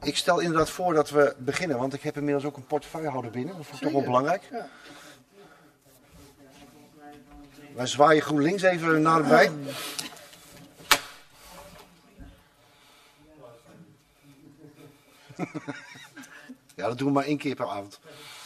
Ik stel inderdaad voor dat we beginnen, want ik heb inmiddels ook een portefeuillehouder binnen. Dat vond ik toch wel belangrijk. Ja. Wij zwaaien GroenLinks even naderbij. Ja, dat doen we maar 1 keer per avond.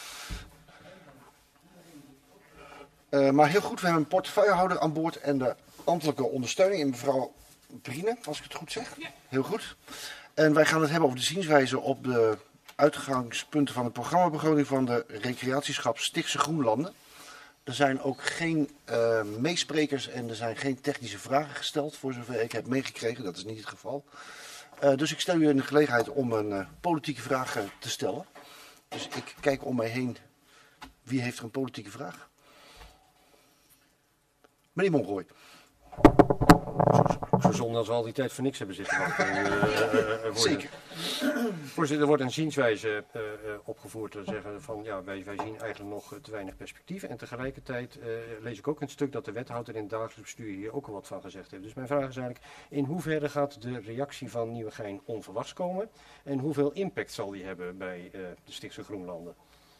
Maar heel goed, we hebben een portefeuillehouder aan boord en de ambtelijke ondersteuning in mevrouw Brine, als ik het goed zeg. Ja. Heel goed. En wij gaan het hebben over de zienswijze op de uitgangspunten van de programmabegroting van de recreatieschap Stichtse Groenlanden. Er zijn ook geen meesprekers en er zijn geen technische vragen gesteld, voor zover ik heb meegekregen. Dat is niet het geval. Dus ik stel u in de gelegenheid om een politieke vraag te stellen. Dus ik kijk om mij heen. Wie heeft er een politieke vraag? Meneer Monrooy. Zo zonde als we al die tijd voor niks hebben zitten wachten. Zeker. Voorzitter, er wordt een zienswijze opgevoerd te zeggen van ja, wij zien eigenlijk nog te weinig perspectief. En tegelijkertijd lees ik ook een stuk dat de wethouder in het dagelijks bestuur hier ook al wat van gezegd heeft. Dus mijn vraag is eigenlijk, in hoeverre gaat de reactie van Nieuwegein onverwachts komen? En hoeveel impact zal die hebben bij de Stichtse Groenlanden?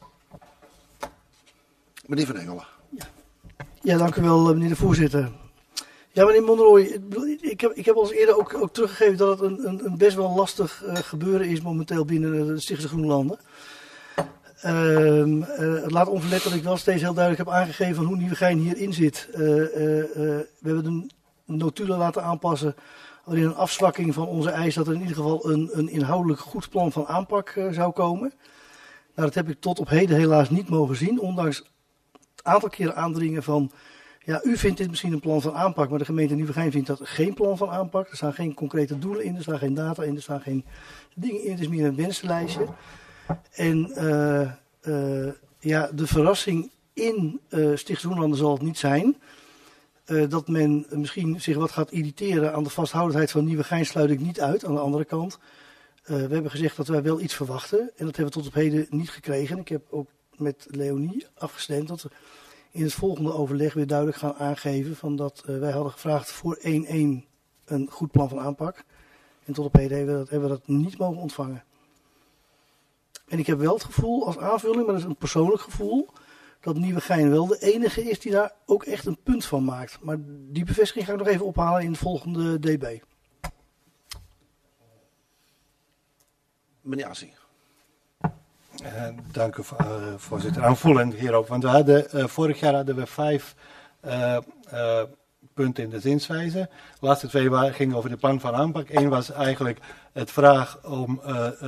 Meneer Van Engelen. Ja, dank u wel, meneer de voorzitter. Ja, meneer Monrooy, ik heb al eens eerder ook teruggegeven dat het een best wel lastig gebeuren is momenteel binnen de Stichtse Groenlanden. Het laat onverlet dat ik wel steeds heel duidelijk heb aangegeven van hoe Nieuwegein hierin zit. We hebben de notulen laten aanpassen waarin een afzwakking van onze eis dat er in ieder geval een inhoudelijk goed plan van aanpak zou komen. Nou, dat heb ik tot op heden helaas niet mogen zien, ondanks het aantal keren aandringen van... Ja, u vindt dit misschien een plan van aanpak, maar de gemeente Nieuwegein vindt dat geen plan van aanpak. Er staan geen concrete doelen in, er staan geen data in, er staan geen dingen in. Het is meer een wensenlijstje. En de verrassing in Stichtse Groenlanden zal het niet zijn. Dat men misschien zich wat gaat irriteren aan de vasthoudendheid van Nieuwegein sluit ik niet uit. Aan de andere kant, we hebben gezegd dat wij wel iets verwachten. En dat hebben we tot op heden niet gekregen. Ik heb ook met Leonie afgestemd dat we in het volgende overleg weer duidelijk gaan aangeven van dat wij hadden gevraagd voor 1-1 een goed plan van aanpak. En tot op heden hebben we dat niet mogen ontvangen. En ik heb wel het gevoel als aanvulling, maar dat is een persoonlijk gevoel, dat Nieuwegein wel de enige is die daar ook echt een punt van maakt. Maar die bevestiging ga ik nog even ophalen in het volgende DB. Meneer Assing. Dank u, voorzitter. Aanvullend hierop, want vorig jaar hadden we 5 punten in de zienswijze. De laatste 2 gingen over de plan van aanpak. 1 was eigenlijk het vraag om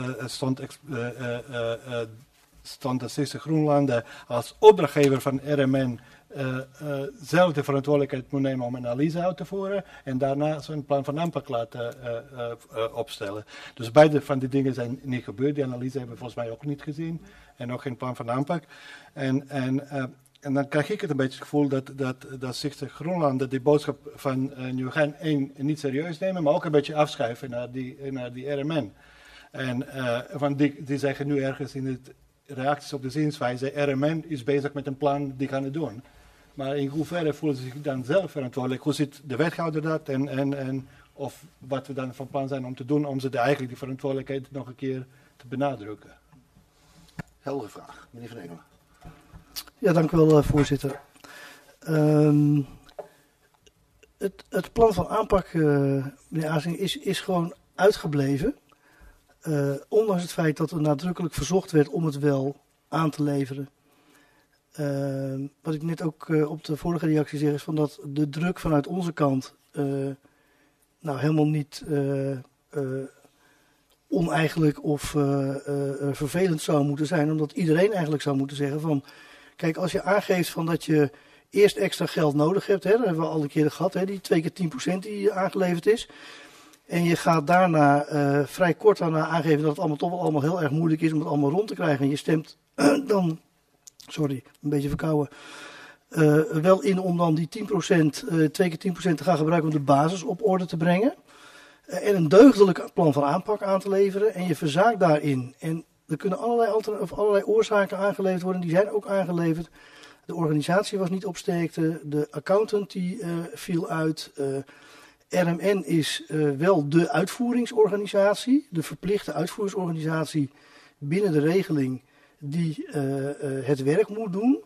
stond de Stichtse Groenlanden als opdrachtgever van RMN zelf de verantwoordelijkheid moet nemen om een analyse uit te voeren en daarna zo'n plan van aanpak laten opstellen. Dus beide van die dingen zijn niet gebeurd. Die analyse hebben we volgens mij ook niet gezien en ook geen plan van aanpak. En dan krijg ik het een beetje het gevoel dat Stichtse Groenlanden die boodschap van Nieuwegein 1 niet serieus nemen, maar ook een beetje afschuiven naar die RMN. En van die zeggen nu ergens in het reacties op de zienswijze, RMN is bezig met een plan, die gaan het doen. Maar in hoeverre voelen ze zich dan zelf verantwoordelijk? Hoe ziet de wethouder dat? En of wat we dan van plan zijn om te doen om ze eigenlijk die verantwoordelijkheid nog een keer te benadrukken? Heldere vraag, meneer Van Engelen. Ja, dank u wel, voorzitter. Het plan van aanpak, meneer Azing, is gewoon uitgebleven. Ondanks het feit dat er nadrukkelijk verzocht werd om het wel aan te leveren. Wat ik net ook op de vorige reactie zeg is van dat de druk vanuit onze kant helemaal niet oneigenlijk of vervelend zou moeten zijn. Omdat iedereen eigenlijk zou moeten zeggen van, kijk, als je aangeeft van dat je eerst extra geld nodig hebt, dat hebben we al een keer gehad, die 2 keer 10% die aangeleverd is. En je gaat daarna vrij kort daarna aangeven dat het allemaal toch wel allemaal heel erg moeilijk is om het allemaal rond te krijgen. En je stemt dan, sorry, een beetje verkouden, wel in om dan die 10%, 2 keer 10% te gaan gebruiken om de basis op orde te brengen. En een deugdelijk plan van aanpak aan te leveren. En je verzaakt daarin. En er kunnen allerlei oorzaken aangeleverd worden. Die zijn ook aangeleverd. De organisatie was niet op sterkte. De accountant die viel uit. RMN is wel de uitvoeringsorganisatie, de verplichte uitvoeringsorganisatie binnen de regeling die het werk moet doen.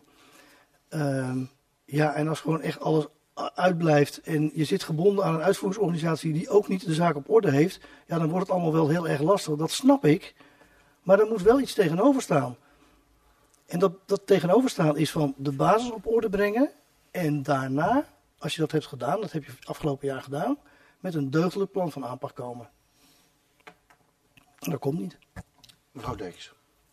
En als gewoon echt alles uitblijft en je zit gebonden aan een uitvoeringsorganisatie die ook niet de zaak op orde heeft, ja, dan wordt het allemaal wel heel erg lastig. Dat snap ik, maar er moet wel iets tegenover staan. En dat tegenoverstaan is van de basis op orde brengen en daarna, als je dat hebt gedaan, dat heb je het afgelopen jaar gedaan, met een deugdelijk plan van aanpak komen. En dat komt niet. Mevrouw Derks.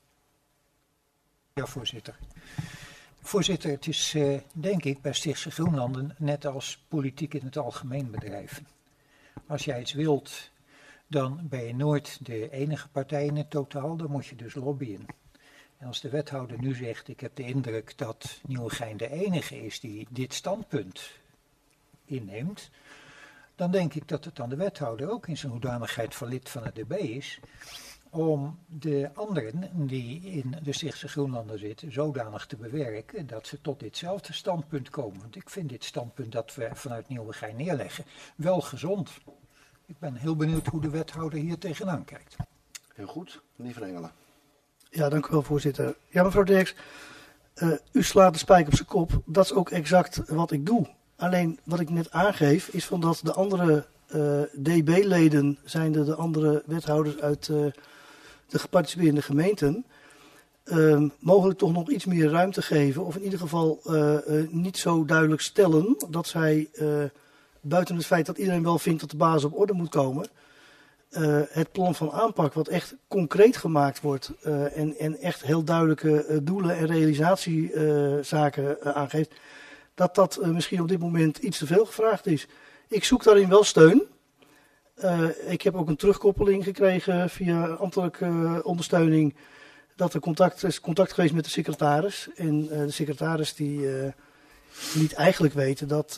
Ja, voorzitter. Voorzitter, het is denk ik bij Stichtse Groenlanden net als politiek in het algemeen bedrijven. Als jij iets wilt, dan ben je nooit de enige partij in het totaal, dan moet je dus lobbyen. En als de wethouder nu zegt, ik heb de indruk dat Nieuwegein de enige is die dit standpunt inneemt, dan denk ik dat het aan de wethouder ook in zijn hoedanigheid van lid van het DB is, om de anderen die in de Stichtse Groenlanden zitten zodanig te bewerken dat ze tot ditzelfde standpunt komen. Want ik vind dit standpunt dat we vanuit Nieuwegein neerleggen wel gezond. Ik ben heel benieuwd hoe de wethouder hier tegenaan kijkt. Heel goed, meneer Van Engelen. Ja, dank u wel, voorzitter. Ja, mevrouw Derks, u slaat de spijker op zijn kop. Dat is ook exact wat ik doe. Alleen wat ik net aangeef is van dat de andere DB-leden, zijnde de andere wethouders uit de geparticipeerde gemeenten, mogelijk toch nog iets meer ruimte geven. Of in ieder geval niet zo duidelijk stellen dat zij, buiten het feit dat iedereen wel vindt dat de basis op orde moet komen, het plan van aanpak wat echt concreet gemaakt wordt en echt heel duidelijke doelen en realisatiezaken aangeeft, dat misschien op dit moment iets te veel gevraagd is. Ik zoek daarin wel steun. Ik heb ook een terugkoppeling gekregen via ambtelijke ondersteuning dat er contact geweest met de secretaris. En de secretaris die liet eigenlijk weten dat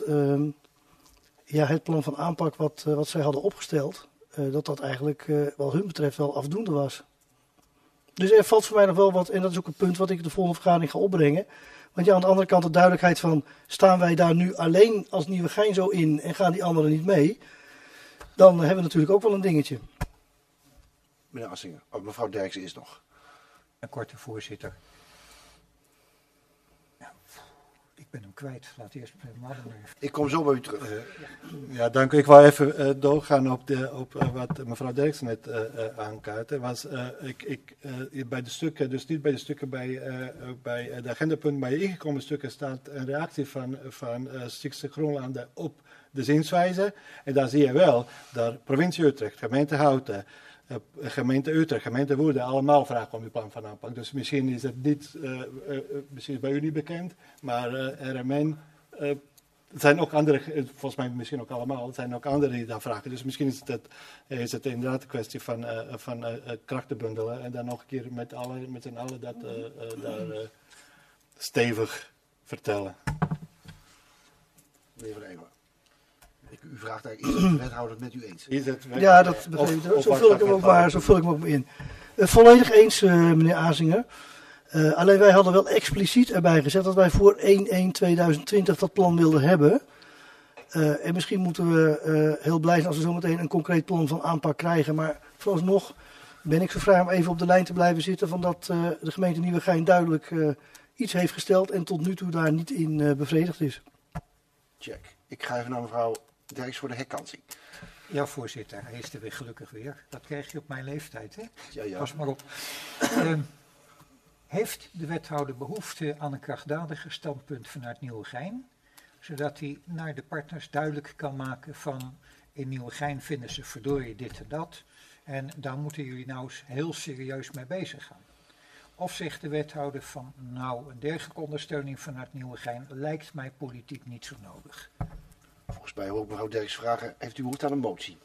het plan van aanpak wat zij hadden opgesteld, dat eigenlijk wat hun betreft wel afdoende was. Dus er valt voor mij nog wel wat, en dat is ook een punt wat ik de volgende vergadering ga opbrengen. Want ja, aan de andere kant de duidelijkheid van, staan wij daar nu alleen als Nieuwegein zo in en gaan die anderen niet mee, dan hebben we natuurlijk ook wel een dingetje. Meneer Assingen, mevrouw Derksen is nog. Een korte voorzitter. Ik ben hem kwijt. Laat eerst Ik kom zo bij u terug. Ja, dank u. Ik wou even doorgaan op wat mevrouw Derksen net aankaartte. Bij de stukken, dus niet bij de stukken bij de agendapunten, bij de ingekomen stukken staat een reactie van Stichtse Groenlanden op de zienswijze. En daar zie je wel dat provincie Utrecht, gemeente Houten, gemeente Utrecht, gemeente Woerden allemaal vragen om het plan van aanpak. Dus misschien is het niet, misschien is bij u niet bekend, maar RMN, zijn ook andere, volgens mij misschien ook allemaal, zijn ook anderen die daar vragen. Dus misschien is het inderdaad een kwestie van krachten bundelen en dan nog een keer met z'n allen dat daar stevig vertellen. Meneer Van Engelen. U vraagt eigenlijk, is de wethouder het met u eens? Ja, dat begreep ik. Zo vul ik hem ook maar in. Volledig eens, meneer Azinger. Alleen wij hadden wel expliciet erbij gezet dat wij voor 1/1/2020 dat plan wilden hebben. En misschien moeten we heel blij zijn als we zometeen een concreet plan van aanpak krijgen. Maar vooralsnog ben ik zo vrij om even op de lijn te blijven zitten van dat de gemeente Nieuwegein duidelijk iets heeft gesteld en tot nu toe daar niet in bevredigd is. Check. Ik ga even naar mevrouw Derks voor de herkansing. Ja, voorzitter. Hij is er weer gelukkig weer. Dat krijg je op mijn leeftijd, hè? Ja. Pas maar op. Heeft de wethouder behoefte aan een krachtdadiger standpunt vanuit Nieuwegein, zodat hij naar de partners duidelijk kan maken van in Nieuwegein vinden ze verdorie dit en dat en daar moeten jullie nou eens heel serieus mee bezig gaan? Of zegt de wethouder van nou een dergelijke ondersteuning vanuit Nieuwegein lijkt mij politiek niet zo nodig? Volgens mij wil ik mevrouw Derks vragen, heeft u behoefte aan een motie?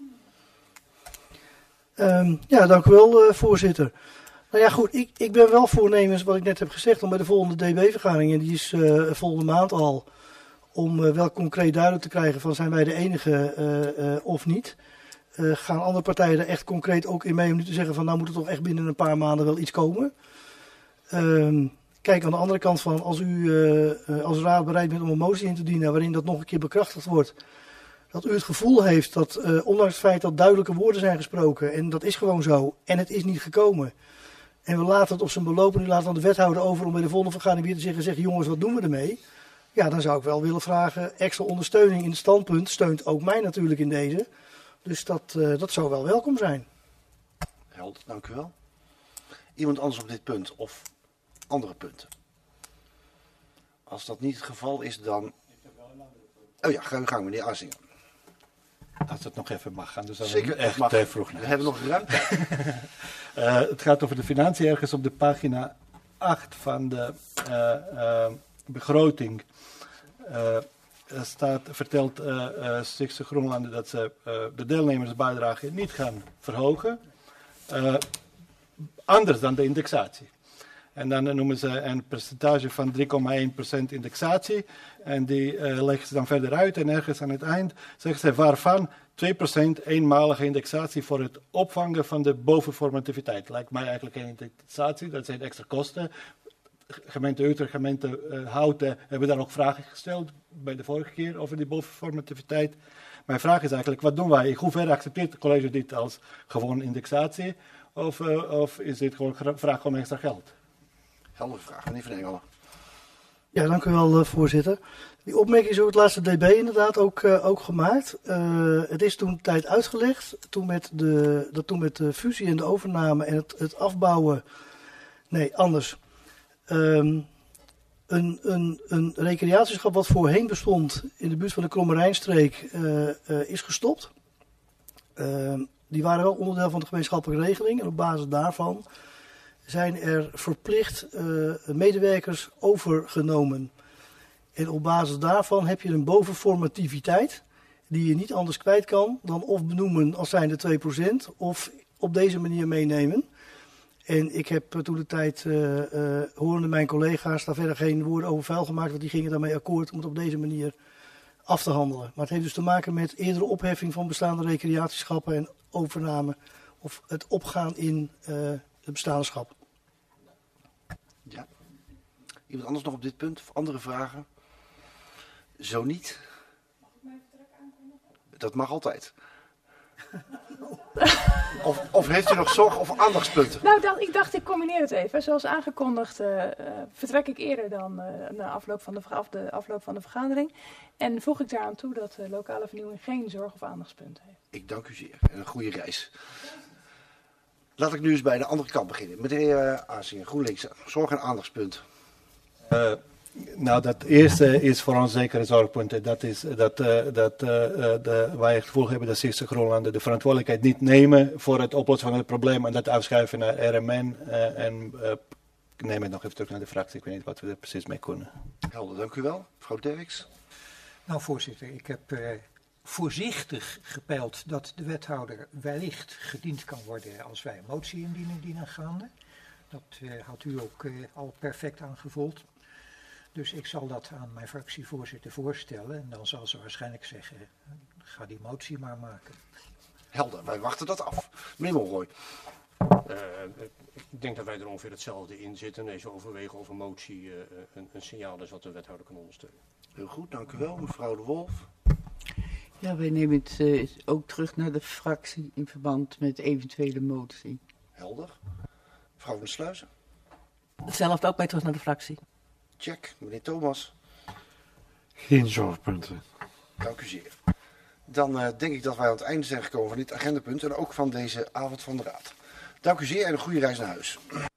Ja, dank u wel, voorzitter. Nou ja, goed, ik ben wel voornemens, wat ik net heb gezegd, om bij de volgende DB-vergadering, en die is volgende maand al, om wel concreet duidelijk te krijgen van zijn wij de enige of niet. Gaan andere partijen er echt concreet ook in mee om nu te zeggen van nou moet er toch echt binnen een paar maanden wel iets komen. Kijk, aan de andere kant van als u als raad bereid bent om een motie in te dienen waarin dat nog een keer bekrachtigd wordt, dat u het gevoel heeft dat, ondanks het feit dat duidelijke woorden zijn gesproken, en dat is gewoon zo, en het is niet gekomen. En we laten het op zijn beloop en u laat dan de wethouder over om bij de volgende vergadering weer te zeggen, jongens, wat doen we ermee? Ja, dan zou ik wel willen vragen, extra ondersteuning in het standpunt steunt ook mij natuurlijk in deze. Dus dat zou wel welkom zijn. Helder, dank u wel. Iemand anders op dit punt of andere punten? Als dat niet het geval is, dan... Oh ja, ga uw gang, meneer Azinger. Als het nog even mag gaan, dus dan Zeker, echt mag. vroeg naar We hebben nog ruimte. Het gaat over de financiën ergens op de pagina 8 van de begroting. Vertelt Stichtse Groenlanden dat ze de deelnemersbijdrage niet gaan verhogen. Anders dan de indexatie. En dan noemen ze een percentage van 3,1% indexatie. En die leggen ze dan verder uit. En ergens aan het eind zeggen ze waarvan 2% eenmalige indexatie voor het opvangen van de bovenformativiteit. Lijkt mij eigenlijk geen indexatie, dat zijn extra kosten. Gemeente Utrecht, gemeente Houten hebben daar ook vragen gesteld bij de vorige keer over die bovenformativiteit. Mijn vraag is eigenlijk, wat doen wij? In hoeverre accepteert het college dit als gewoon indexatie? Of is dit gewoon vraag om extra geld? Heldere vraag, meneer Van Engelen. Ja, dank u wel, voorzitter. Die opmerking is ook het laatste DB inderdaad ook gemaakt. Het is toen tijd uitgelegd, toen met de fusie en de overname en het afbouwen. Nee, anders. Een recreatieschap wat voorheen bestond in de buurt van de Krommerijnstreek is gestopt. Die waren wel onderdeel van de gemeenschappelijke regeling en op basis daarvan zijn er verplicht medewerkers overgenomen. En op basis daarvan heb je een bovenformativiteit die je niet anders kwijt kan dan of benoemen als zijnde 2% of op deze manier meenemen. En ik heb toen de tijd, horende mijn collega's, daar verder geen woorden over vuil gemaakt, want die gingen daarmee akkoord om het op deze manier af te handelen. Maar het heeft dus te maken met eerdere opheffing van bestaande recreatieschappen en overname of het opgaan in het bestaande schap. Ja. Iemand anders nog op dit punt of andere vragen? Zo niet. Mag ik mijn vertrek aankondigen? Dat mag altijd. Of heeft u nog zorg of aandachtspunten? Nou, ik dacht, ik combineer het even. Zoals aangekondigd vertrek ik eerder dan na afloop van de vergadering. En voeg ik daaraan toe dat de lokale vernieuwing geen zorg of aandachtspunten heeft. Ik dank u zeer en een goede reis. Laat ik nu eens bij de andere kant beginnen. Meneer Azinger, GroenLinks, zorg en aandachtspunt. Nou, dat eerste is voor ons zeker een zorgpunt. Dat is dat wij het gevoel hebben dat Stichtse Groenlanden de verantwoordelijkheid niet nemen voor het oplossen van het probleem en dat afschuiven naar RMN. Ik neem het nog even terug naar de fractie. Ik weet niet wat we er precies mee kunnen. Helder, dank u wel. Mevrouw Derks. Nou, voorzitter, ik heb voorzichtig gepeild dat de wethouder wellicht gediend kan worden als wij een motie indienen dienaangaande. Dat had u ook al perfect aangevoeld. Dus ik zal dat aan mijn fractievoorzitter voorstellen en dan zal ze waarschijnlijk zeggen, ga die motie maar maken. Helder, wij wachten dat af. Meneer Molrooy. Ik denk dat wij er ongeveer hetzelfde in zitten. Deze overwegen of een motie een signaal is wat de wethouder kan ondersteunen. Heel goed, dank u wel. Mevrouw De Wolf. Ja, wij nemen het ook terug naar de fractie in verband met eventuele motie. Helder. Mevrouw Van Sluizen. Hetzelfde ook bij terug naar de fractie. Check. Meneer Thomas. Geen zorgpunten. Dank u zeer. Dan denk ik dat wij aan het einde zijn gekomen van dit agendapunt en ook van deze avond van de Raad. Dank u zeer en een goede reis naar huis.